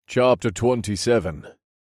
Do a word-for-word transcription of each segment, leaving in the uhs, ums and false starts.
Chapter twenty-seven.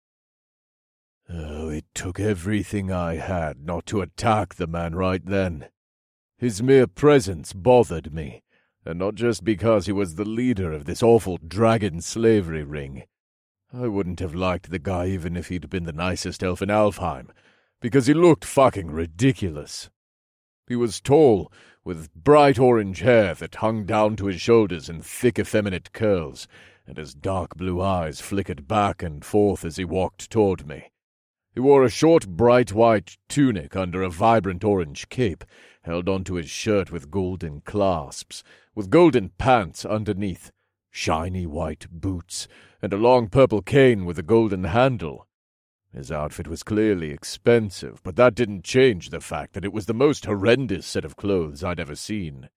Oh, it took everything I had not to attack the man right then. His mere presence bothered me, and not just because he was the leader of this awful dragon slavery ring. I wouldn't have liked the guy even if he'd been the nicest elf in Alfheim, because he looked fucking ridiculous. He was tall, with bright orange hair that hung down to his shoulders in thick effeminate curls, and his dark blue eyes flickered back and forth as he walked toward me. He wore a short, bright white tunic under a vibrant orange cape, held onto his shirt with golden clasps, with golden pants underneath, shiny white boots, and a long purple cane with a golden handle. His outfit was clearly expensive, but that didn't change the fact that it was the most horrendous set of clothes I'd ever seen.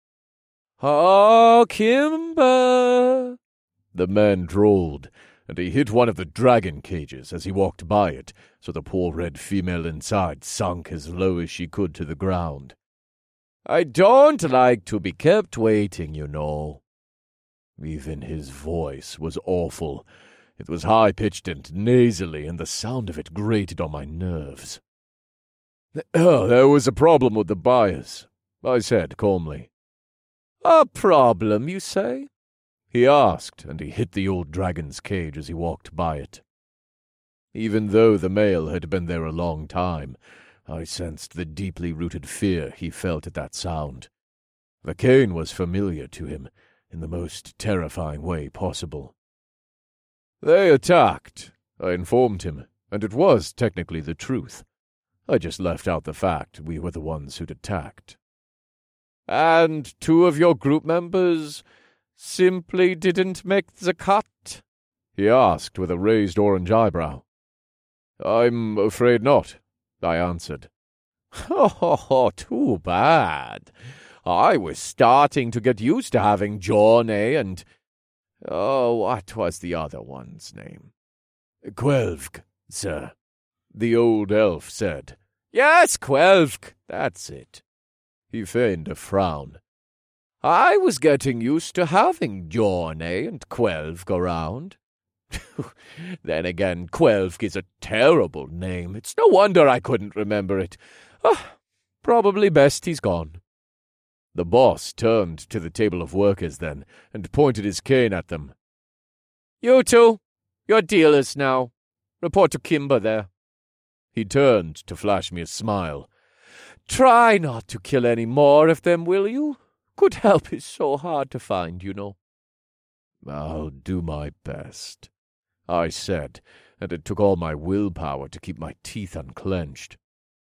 "Oh, Kimber!" the man drawled, and he hit one of the dragon cages as he walked by it, so the poor red female inside sunk as low as she could to the ground. "I don't like to be kept waiting, you know." Even his voice was awful. It was high-pitched and nasally, and the sound of it grated on my nerves. "Oh, there was a problem with the buyers," I said calmly. "A problem, you say?" he asked, and he hit the old dragon's cage as he walked by it. Even though the male had been there a long time, I sensed the deeply rooted fear he felt at that sound. The cane was familiar to him, in the most terrifying way possible. "They attacked," I informed him, and it was technically the truth. I just left out the fact we were the ones who'd attacked. "And two of your group members simply didn't make the cut?" he asked with a raised orange eyebrow. "I'm afraid not," I answered. "Oh, too bad. I was starting to get used to having Jorne and... Oh, what was the other one's name?" "Quelvg, sir," the old elf said. "Yes, Quelvg, that's it." He feigned a frown. "I was getting used to having Jorne and Quelvg around. Then again, Quelvg is a terrible name. It's no wonder I couldn't remember it. Oh, probably best he's gone." The boss turned to the table of workers then, and pointed his cane at them. "You two, you're dealers now. Report to Kimber there." He turned to flash me a smile. "Try not to kill any more of them, will you? Good help is so hard to find, you know." "I'll do my best," I said, and it took all my willpower to keep my teeth unclenched.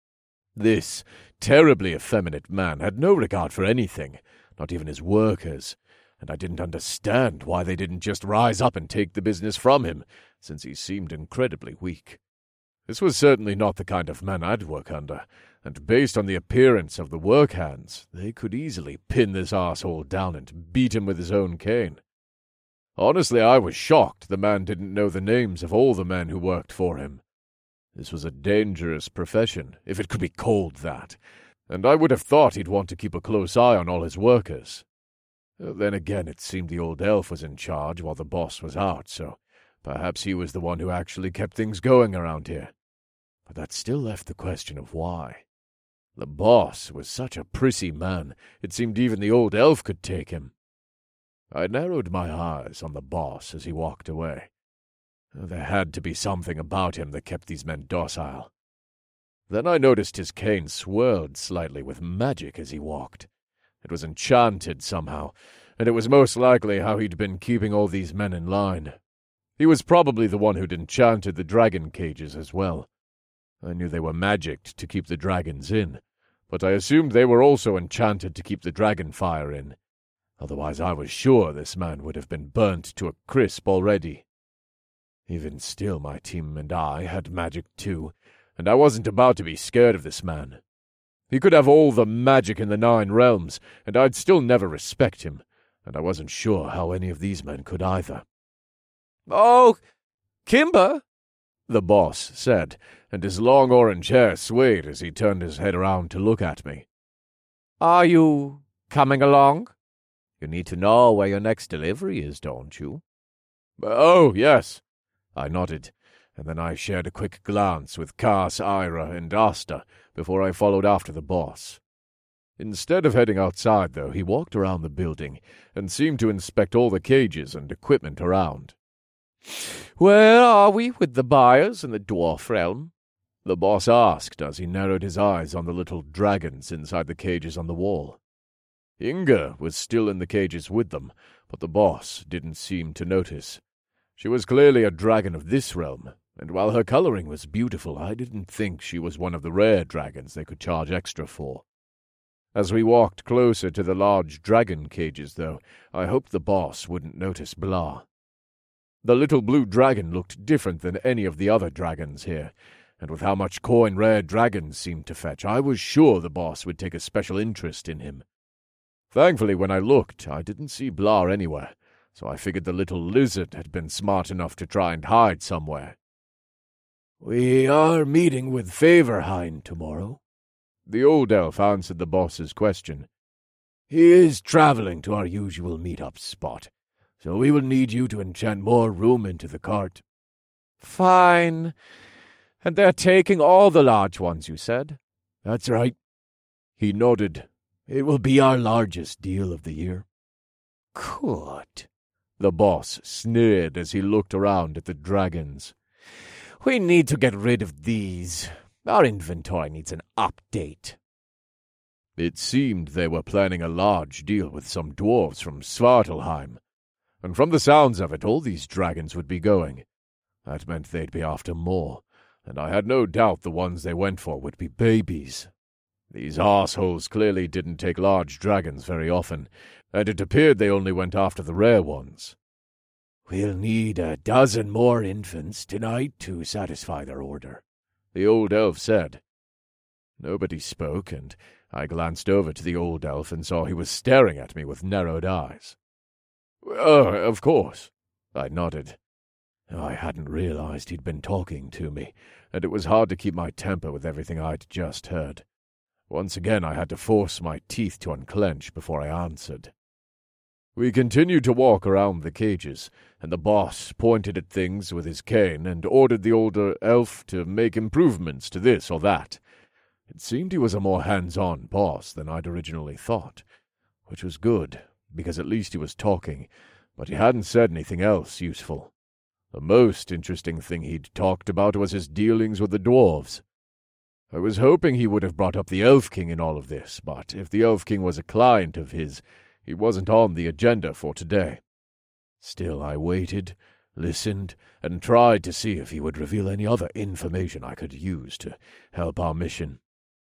This terribly effeminate man had no regard for anything, not even his workers, and I didn't understand why they didn't just rise up and take the business from him, since he seemed incredibly weak. This was certainly not the kind of man I'd work under, and based on the appearance of the work hands, they could easily pin this arsehole down and beat him with his own cane. Honestly, I was shocked the man didn't know the names of all the men who worked for him. This was a dangerous profession, if it could be called that, and I would have thought he'd want to keep a close eye on all his workers. Then again, it seemed the old elf was in charge while the boss was out, so perhaps he was the one who actually kept things going around here. But that still left the question of why. The boss was such a prissy man, it seemed even the old elf could take him. I narrowed my eyes on the boss as he walked away. There had to be something about him that kept these men docile. Then I noticed his cane swirled slightly with magic as he walked. It was enchanted somehow, and it was most likely how he'd been keeping all these men in line. He was probably the one who'd enchanted the dragon cages as well. I knew they were magicked to keep the dragons in, but I assumed they were also enchanted to keep the dragon fire in. Otherwise I was sure this man would have been burnt to a crisp already. Even still, my team and I had magic too, and I wasn't about to be scared of this man. He could have all the magic in the Nine Realms, and I'd still never respect him, and I wasn't sure how any of these men could either. "Oh, Kimber," the boss said, and his long orange hair swayed as he turned his head around to look at me. "Are you coming along? You need to know where your next delivery is, don't you?" Oh, yes. I nodded, and then I shared a quick glance with Cass, Ira, and Asta before I followed after the boss. Instead of heading outside, though, he walked around the building and seemed to inspect all the cages and equipment around. "Where are we with the buyers in the dwarf realm?" the boss asked as he narrowed his eyes on the little dragons inside the cages on the wall. Inga was still in the cages with them, but the boss didn't seem to notice. She was clearly a dragon of this realm, and while her coloring was beautiful, I didn't think she was one of the rare dragons they could charge extra for. As we walked closer to the large dragon cages, though, I hoped the boss wouldn't notice Blah. The little blue dragon looked different than any of the other dragons here, and with how much coin rare dragons seemed to fetch, I was sure the boss would take a special interest in him. Thankfully, when I looked, I didn't see Blah anywhere, so I figured the little lizard had been smart enough to try and hide somewhere. "We are meeting with Favorhind tomorrow," the old elf answered the boss's question. "He is traveling to our usual meet-up spot, so we will need you to enchant more room into the cart." "Fine. And they're taking all the large ones, you said?" "That's right." He nodded. "It will be our largest deal of the year." "Good." The boss sneered as he looked around at the dragons. "We need to get rid of these. Our inventory needs an update." It seemed they were planning a large deal with some dwarves from Svartalheim, and from the sounds of it, all these dragons would be going. That meant they'd be after more, and I had no doubt the ones they went for would be babies. These arseholes clearly didn't take large dragons very often, and it appeared they only went after the rare ones. "We'll need a dozen more infants tonight to satisfy their order," the old elf said. Nobody spoke, and I glanced over to the old elf and saw he was staring at me with narrowed eyes. "Oh, of course," I nodded. I hadn't realized he'd been talking to me, and it was hard to keep my temper with everything I'd just heard. Once again I had to force my teeth to unclench before I answered. We continued to walk around the cages, and the boss pointed at things with his cane and ordered the older elf to make improvements to this or that. It seemed he was a more hands-on boss than I'd originally thought, which was good, because at least he was talking, but he hadn't said anything else useful. The most interesting thing he'd talked about was his dealings with the dwarves. I was hoping he would have brought up the Elf King in all of this, but if the Elf King was a client of his, he wasn't on the agenda for today. Still, I waited, listened, and tried to see if he would reveal any other information I could use to help our mission.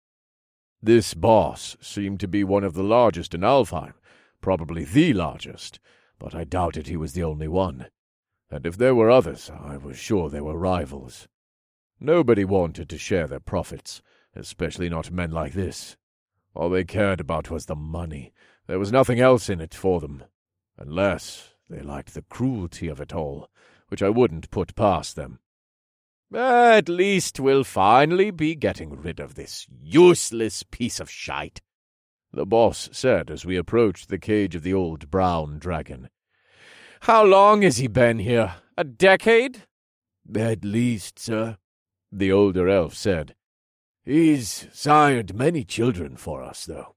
This boss seemed to be one of the largest in Alfheim, probably the largest, but I doubted he was the only one. And if there were others, I was sure they were rivals. Nobody wanted to share their profits, especially not men like this. All they cared about was the money. There was nothing else in it for them, unless they liked the cruelty of it all, which I wouldn't put past them. "At least we'll finally be getting rid of this useless piece of shite," the boss said as we approached the cage of the old brown dragon. "How long has he been here? A decade?" "At least, sir," the older elf said. "He's sired many children for us, though."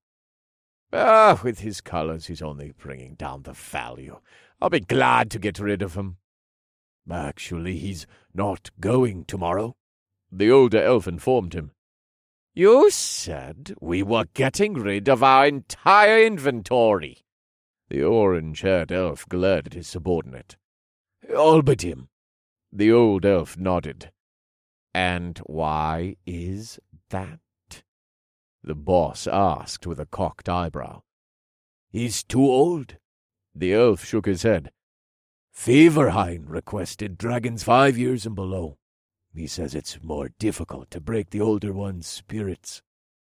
"Ah, with his colors, he's only bringing down the value. I'll be glad to get rid of him." "Actually, he's not going tomorrow," the older elf informed him. "You said we were getting rid of our entire inventory." The orange-haired elf glared at his subordinate. "All but him." The old elf nodded. "And why is that?" the boss asked with a cocked eyebrow. "He's too old." The elf shook his head. "Favorhind requested dragons five years and below. He says it's more difficult to break the older one's spirits."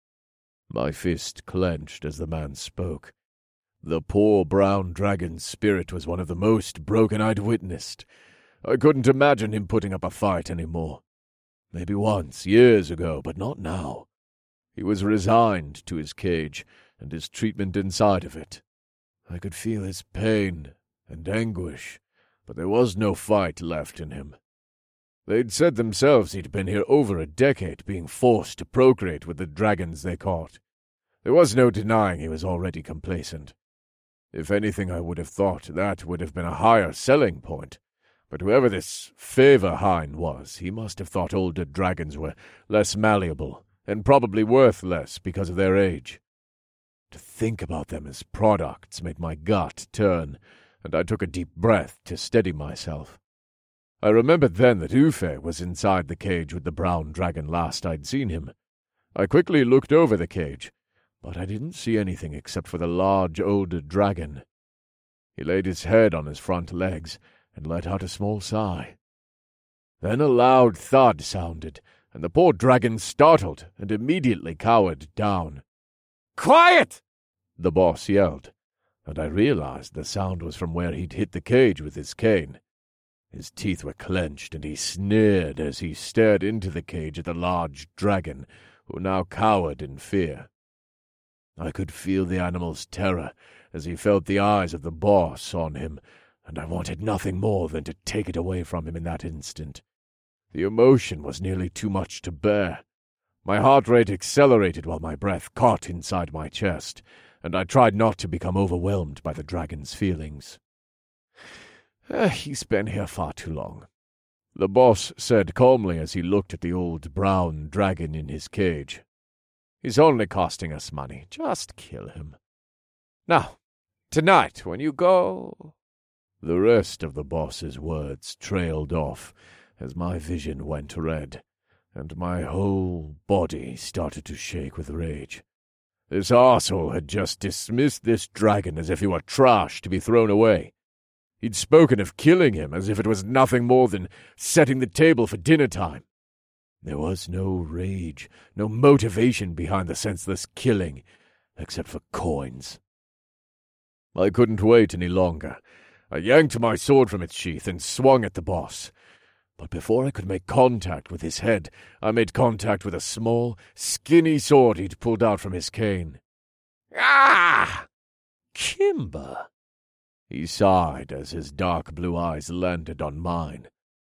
My fist clenched as the man spoke. The poor brown dragon's spirit was one of the most broken I'd witnessed. I couldn't imagine him putting up a fight anymore. Maybe once, years ago, but not now. He was resigned to his cage and his treatment inside of it. I could feel his pain and anguish, but there was no fight left in him. They'd said themselves he'd been here over a decade, being forced to procreate with the dragons they caught. There was no denying he was already complacent. If anything, I would have thought that would have been a higher selling point. But whoever this Favorhind was, he must have thought older dragons were less malleable, and probably worth less because of their age. To think about them as products made my gut turn, and I took a deep breath to steady myself. I remembered then that Ufe was inside the cage with the brown dragon last I'd seen him. I quickly looked over the cage, but I didn't see anything except for the large older dragon. He laid his head on his front legs and let out a small sigh. Then a loud thud sounded, and the poor dragon startled and immediately cowered down. "Quiet!" the boss yelled, and I realized the sound was from where he'd hit the cage with his cane. His teeth were clenched, and he sneered as he stared into the cage at the large dragon, who now cowered in fear. I could feel the animal's terror as he felt the eyes of the boss on him, and I wanted nothing more than to take it away from him in that instant. The emotion was nearly too much to bear. My heart rate accelerated while my breath caught inside my chest, and I tried not to become overwhelmed by the dragon's feelings. Uh, he's been here far too long, the boss said calmly as he looked at the old brown dragon in his cage. He's only costing us money. Just kill him. Now, tonight, when you go... The rest of the boss's words trailed off as my vision went red, and my whole body started to shake with rage. This arsehole had just dismissed this dragon as if he were trash to be thrown away. He'd spoken of killing him as if it was nothing more than setting the table for dinner time. There was no rage, no motivation behind the senseless killing, except for coins. I couldn't wait any longer. I yanked my sword from its sheath and swung at the boss. But before I could make contact with his head, I made contact with a small, skinny sword he'd pulled out from his cane. Ah! Kimber! He sighed as his dark blue eyes landed on mine.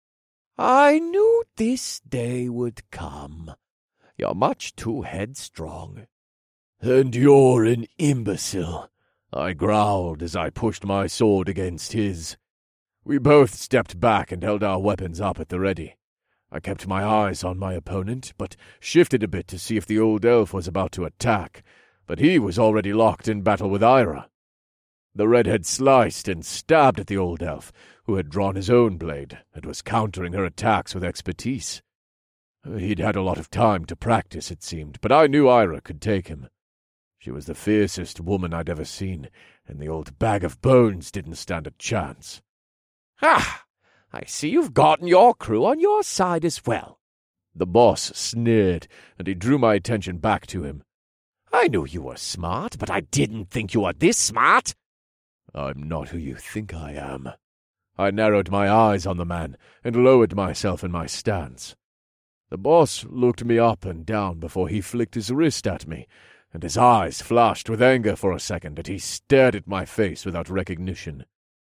I knew this day would come. You're much too headstrong. And you're an imbecile, I growled as I pushed my sword against his. We both stepped back and held our weapons up at the ready. I kept my eyes on my opponent, but shifted a bit to see if the old elf was about to attack, but he was already locked in battle with Ira. The redhead sliced and stabbed at the old elf, who had drawn his own blade and was countering her attacks with expertise. He'd had a lot of time to practice, it seemed, but I knew Ira could take him. She was the fiercest woman I'd ever seen, and the old bag of bones didn't stand a chance. Ha! I see you've gotten your crew on your side as well. The boss sneered, and he drew my attention back to him. I knew you were smart, but I didn't think you were this smart. I'm not who you think I am. I narrowed my eyes on the man and lowered myself in my stance. The boss looked me up and down before he flicked his wrist at me, and his eyes flashed with anger for a second, and he stared at my face without recognition.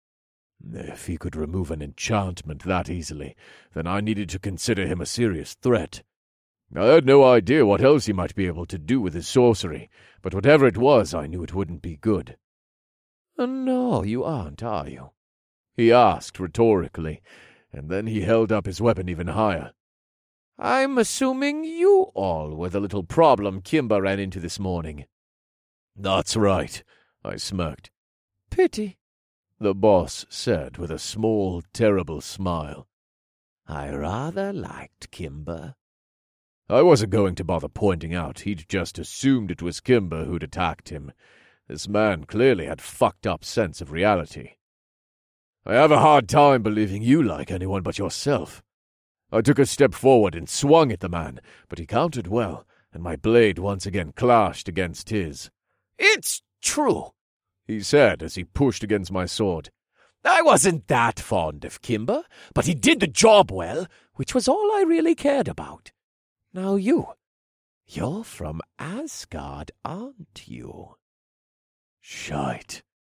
If he could remove an enchantment that easily, then I needed to consider him a serious threat. I had no idea what else he might be able to do with his sorcery, but whatever it was, I knew it wouldn't be good. No, you aren't, are you? He asked rhetorically, and then he held up his weapon even higher. I'm assuming you all were the little problem Kimber ran into this morning. That's right, I smirked. Pity, the boss said with a small, terrible smile. I rather liked Kimber. I wasn't going to bother pointing out he'd just assumed it was Kimber who'd attacked him. This man clearly had fucked up sense of reality. I have a hard time believing you like anyone but yourself. I took a step forward and swung at the man, but he countered well, and my blade once again clashed against his. It's true, he said as he pushed against my sword. I wasn't that fond of Kimber, but he did the job well, which was all I really cared about. Now you, you're from Asgard, aren't you? Shite.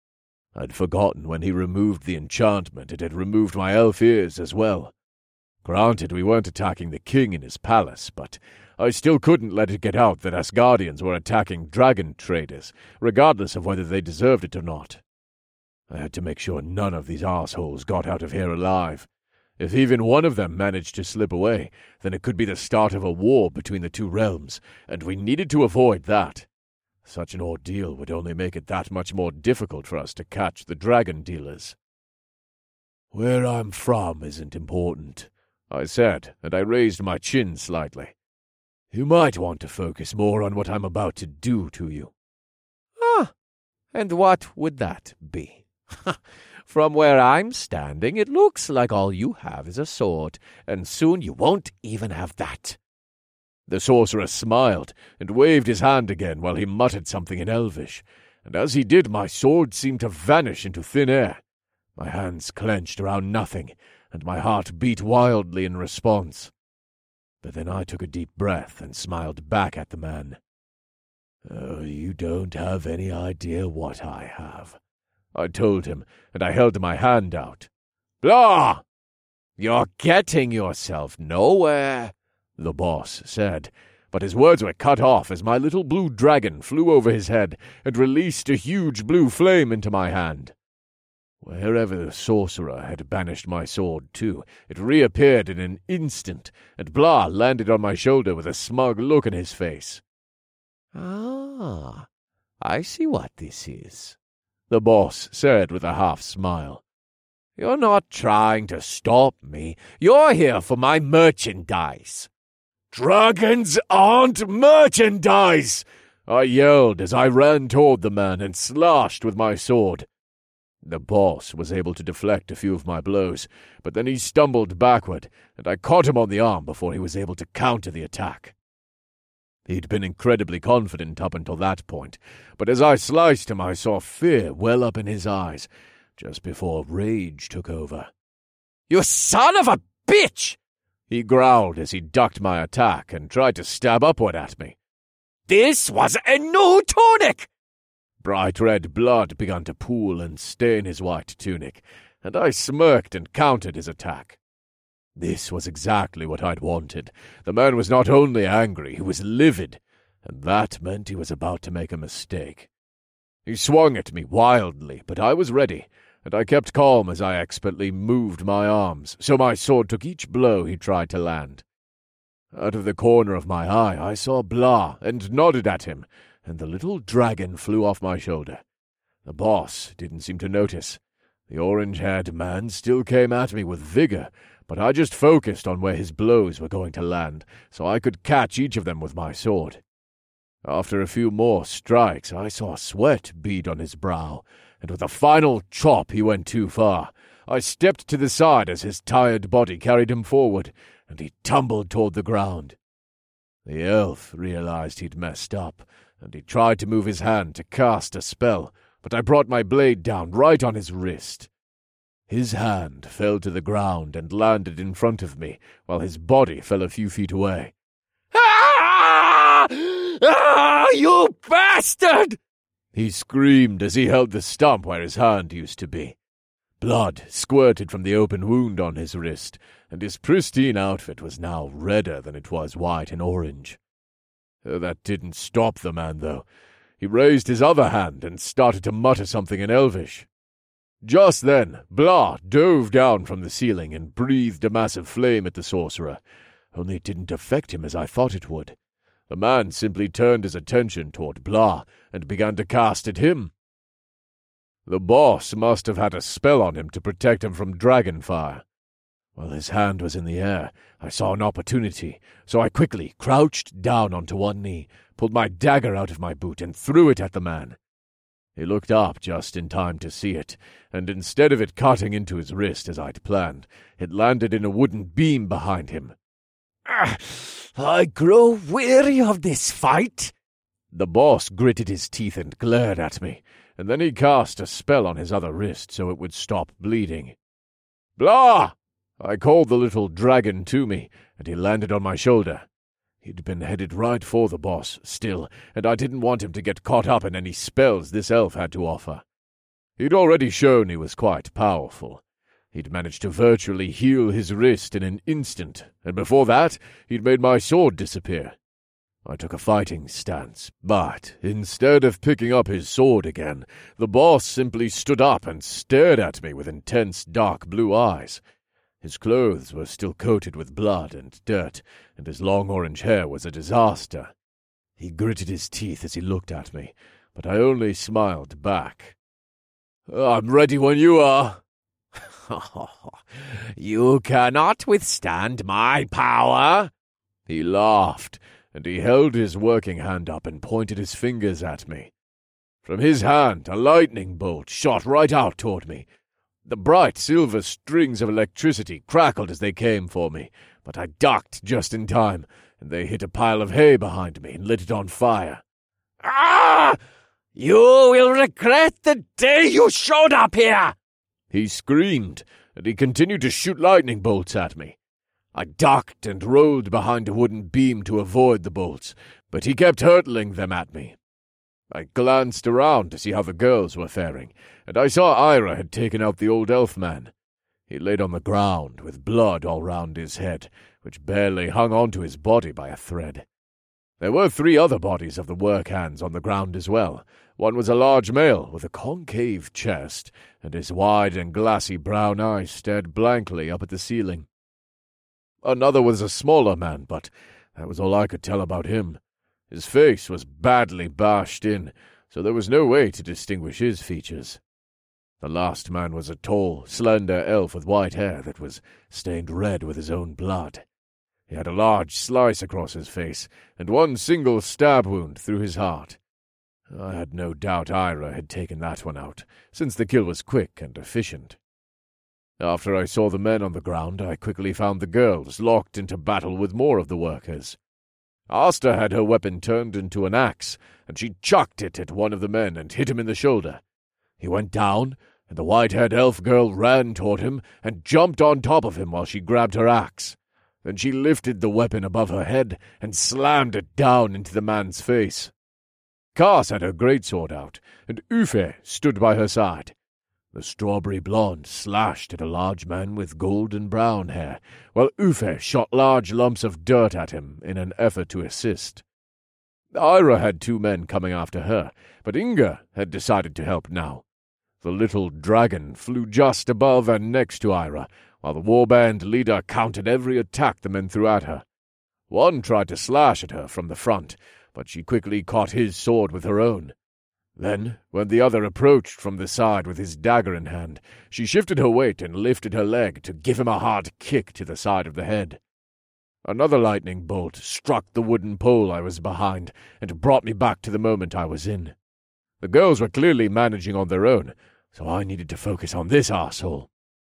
I'd forgotten when he removed the enchantment it had removed my elf ears as well. Granted, we weren't attacking the king in his palace, but I still couldn't let it get out that Asgardians were attacking dragon traders, regardless of whether they deserved it or not. I had to make sure none of these assholes got out of here alive. If even one of them managed to slip away, then it could be the start of a war between the two realms, and we needed to avoid that. Such an ordeal would only make it that much more difficult for us to catch the dragon dealers. "Where I'm from isn't important," I said, and I raised my chin slightly. "You might want to focus more on what I'm about to do to you." "Ah, and what would that be?" "From where I'm standing, it looks like all you have is a sword, and soon you won't even have that." The sorcerer smiled and waved his hand again while he muttered something in Elvish, and as he did my sword seemed to vanish into thin air. My hands clenched around nothing, and my heart beat wildly in response. But then I took a deep breath and smiled back at the man. "Oh, you don't have any idea what I have," I told him, and I held my hand out. "Blah! You're getting yourself nowhere," the boss said, but his words were cut off as my little blue dragon flew over his head and released a huge blue flame into my hand. Wherever the sorcerer had banished my sword to, it reappeared in an instant, and Blah landed on my shoulder with a smug look in his face. "Ah, I see what this is," the boss said with a half-smile. "You're not trying to stop me. You're here for my merchandise." "Dragons aren't merchandise!" I yelled as I ran toward the man and slashed with my sword. The boss was able to deflect a few of my blows, but then he stumbled backward, and I caught him on the arm before he was able to counter the attack. He'd been incredibly confident up until that point, but as I sliced him I saw fear well up in his eyes, just before rage took over. "You son of a bitch!" he growled as he ducked my attack and tried to stab upward at me. "This was a new tunic!" Bright red blood began to pool and stain his white tunic, and I smirked and countered his attack. This was exactly what I'd wanted. The man was not only angry, he was livid, and that meant he was about to make a mistake. He swung at me wildly, but I was ready, and I kept calm as I expertly moved my arms, so my sword took each blow he tried to land. Out of the corner of my eye I saw Blah and nodded at him, and the little dragon flew off my shoulder. The boss didn't seem to notice. The orange-haired man still came at me with vigor, but I just focused on where his blows were going to land, so I could catch each of them with my sword. After a few more strikes, I saw sweat bead on his brow, and with a final chop he went too far. I stepped to the side as his tired body carried him forward, and he tumbled toward the ground. The elf realized he'd messed up, and he tried to move his hand to cast a spell, but I brought my blade down right on his wrist. His hand fell to the ground and landed in front of me, while his body fell a few feet away. "Ah! Ah, you bastard!" he screamed as he held the stump where his hand used to be. Blood squirted from the open wound on his wrist, and his pristine outfit was now redder than it was white and orange. That didn't stop the man, though. He raised his other hand and started to mutter something in Elvish. Just then, Blah dove down from the ceiling and breathed a massive flame at the sorcerer, only it didn't affect him as I thought it would. The man simply turned his attention toward Blah and began to cast at him. The boss must have had a spell on him to protect him from dragon fire. While his hand was in the air, I saw an opportunity, so I quickly crouched down onto one knee, pulled my dagger out of my boot, and threw it at the man. He looked up just in time to see it, and instead of it cutting into his wrist as I'd planned, it landed in a wooden beam behind him. Ah, "I grow weary of this fight." The boss gritted his teeth and glared at me, and then he cast a spell on his other wrist so it would stop bleeding. "Blah!" I called the little dragon to me, and he landed on my shoulder. He'd been headed right for the boss, still, and I didn't want him to get caught up in any spells this elf had to offer. He'd already shown he was quite powerful. He'd managed to virtually heal his wrist in an instant, and before that, he'd made my sword disappear. I took a fighting stance, but instead of picking up his sword again, the boss simply stood up and stared at me with intense dark blue eyes. His clothes were still coated with blood and dirt, and his long orange hair was a disaster. He gritted his teeth as he looked at me, but I only smiled back. "I'm ready when you are." "You cannot withstand my power." He laughed, and he held his working hand up and pointed his fingers at me. From his hand, a lightning bolt shot right out toward me. The bright silver strings of electricity crackled as they came for me, but I ducked just in time, and they hit a pile of hay behind me and lit it on fire. "Ah! You will regret the day you showed up here!" He screamed, and he continued to shoot lightning bolts at me. I ducked and rolled behind a wooden beam to avoid the bolts, but he kept hurtling them at me. I glanced around to see how the girls were faring, and I saw Ira had taken out the old elf man. He laid on the ground with blood all round his head, which barely hung onto his body by a thread. There were three other bodies of the work hands on the ground as well. One was a large male with a concave chest, and his wide and glassy brown eyes stared blankly up at the ceiling. Another was a smaller man, but that was all I could tell about him. His face was badly bashed in, so there was no way to distinguish his features. The last man was a tall, slender elf with white hair that was stained red with his own blood. He had a large slice across his face, and one single stab wound through his heart. I had no doubt Ira had taken that one out, since the kill was quick and efficient. After I saw the men on the ground, I quickly found the girls locked into battle with more of the workers. Asta had her weapon turned into an axe, and she chucked it at one of the men and hit him in the shoulder. He went down, and the white-haired elf girl ran toward him and jumped on top of him while she grabbed her axe. Then she lifted the weapon above her head and slammed it down into the man's face. Cass had her greatsword out, and Ufe stood by her side. The strawberry blonde slashed at a large man with golden brown hair, while Ufe shot large lumps of dirt at him in an effort to assist. Ira had two men coming after her, but Inga had decided to help now. The little dragon flew just above and next to Ira, while the warband leader countered every attack the men threw at her. One tried to slash at her from the front, but she quickly caught his sword with her own. Then, when the other approached from the side with his dagger in hand, she shifted her weight and lifted her leg to give him a hard kick to the side of the head. Another lightning bolt struck the wooden pole I was behind and brought me back to the moment I was in. The girls were clearly managing on their own, so I needed to focus on this arsehole.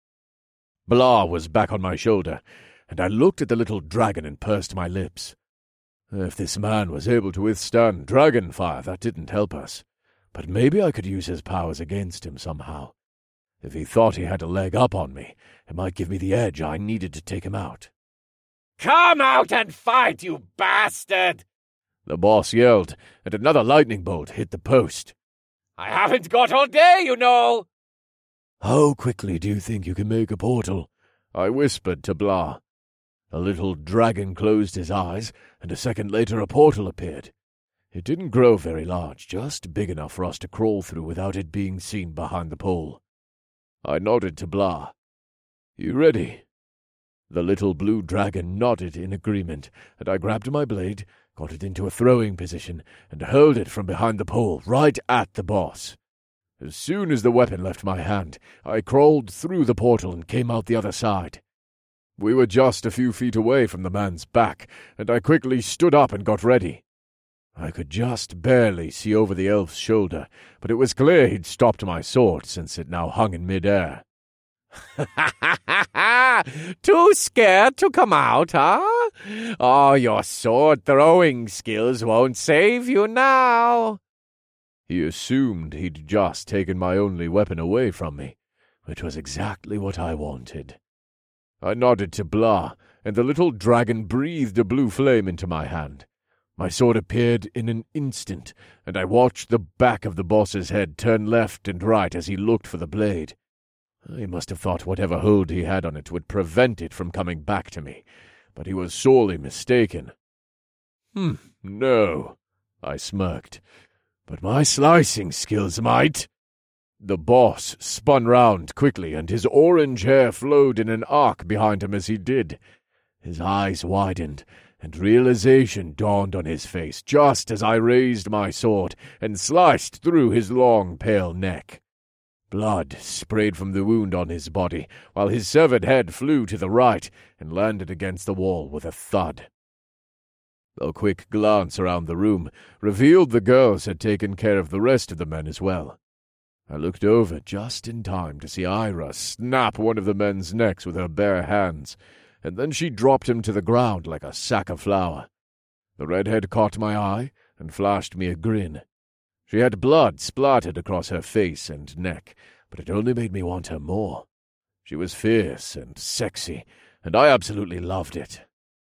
Blah was back on my shoulder, and I looked at the little dragon and pursed my lips. If this man was able to withstand dragon fire, that didn't help us. But maybe I could use his powers against him somehow. If he thought he had a leg up on me, it might give me the edge I needed to take him out. "Come out and fight, you bastard!" The boss yelled, and another lightning bolt hit the post. "I haven't got all day, you know!" "How quickly do you think you can make a portal?" I whispered to Blah. The little dragon closed his eyes, and a second later a portal appeared. It didn't grow very large, just big enough for us to crawl through without it being seen behind the pole. I nodded to Blah. "You ready?" The little blue dragon nodded in agreement, and I grabbed my blade, got it into a throwing position, and hurled it from behind the pole right at the boss. As soon as the weapon left my hand, I crawled through the portal and came out the other side. We were just a few feet away from the man's back, and I quickly stood up and got ready. I could just barely see over the elf's shoulder, but it was clear he'd stopped my sword since it now hung in mid-air. "Too scared to come out, huh? Oh, your sword-throwing skills won't save you now." He assumed he'd just taken my only weapon away from me, which was exactly what I wanted. I nodded to Blah, and the little dragon breathed a blue flame into my hand. My sword appeared in an instant, and I watched the back of the boss's head turn left and right as he looked for the blade. He must have thought whatever hold he had on it would prevent it from coming back to me, but he was sorely mistaken. Hmm, no, I smirked, but my slicing skills might. The boss spun round quickly, and his orange hair flowed in an arc behind him as he did. His eyes widened, and realization dawned on his face just as I raised my sword and sliced through his long, pale neck. Blood sprayed from the wound on his body, while his severed head flew to the right and landed against the wall with a thud. A quick glance around the room revealed the girls had taken care of the rest of the men as well. I looked over just in time to see Ira snap one of the men's necks with her bare hands, and then she dropped him to the ground like a sack of flour. The redhead caught my eye and flashed me a grin. She had blood splattered across her face and neck, but it only made me want her more. She was fierce and sexy, and I absolutely loved it.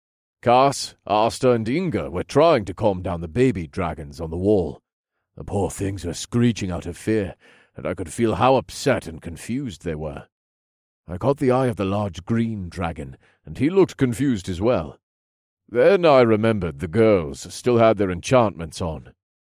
Cass, Asta, and Inga were trying to calm down the baby dragons on the wall. The poor things were screeching out of fear, and I could feel how upset and confused they were. I caught the eye of the large green dragon, and he looked confused as well. Then I remembered the girls still had their enchantments on.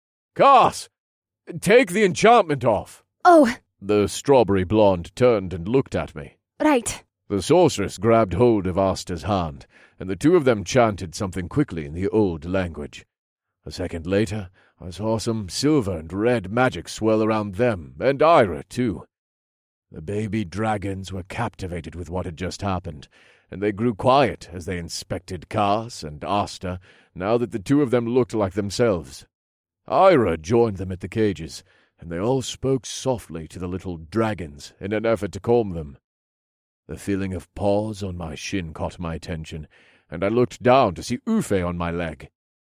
Cass! Take the enchantment off! Oh! The strawberry blonde turned and looked at me. Right. The sorceress grabbed hold of Asta's hand, and the two of them chanted something quickly in the old language. A second later, I saw some silver and red magic swirl around them, and Ira, too. The baby dragons were captivated with what had just happened, and they grew quiet as they inspected Cass and Asta, now that the two of them looked like themselves. Ira joined them at the cages, and they all spoke softly to the little dragons in an effort to calm them. The feeling of paws on my shin caught my attention, and I looked down to see Ufe on my leg.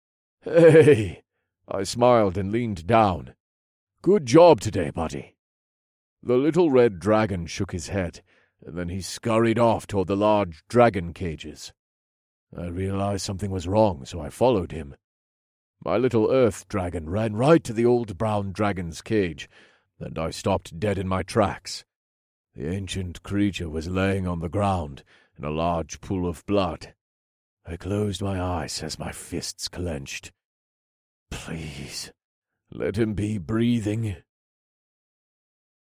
"Hey!" I smiled and leaned down. "Good job today, buddy." The little red dragon shook his head, and then he scurried off toward the large dragon cages. I realized something was wrong, so I followed him. My little earth dragon ran right to the old brown dragon's cage, and I stopped dead in my tracks. The ancient creature was laying on the ground in a large pool of blood. I closed my eyes as my fists clenched. Please, let him be breathing.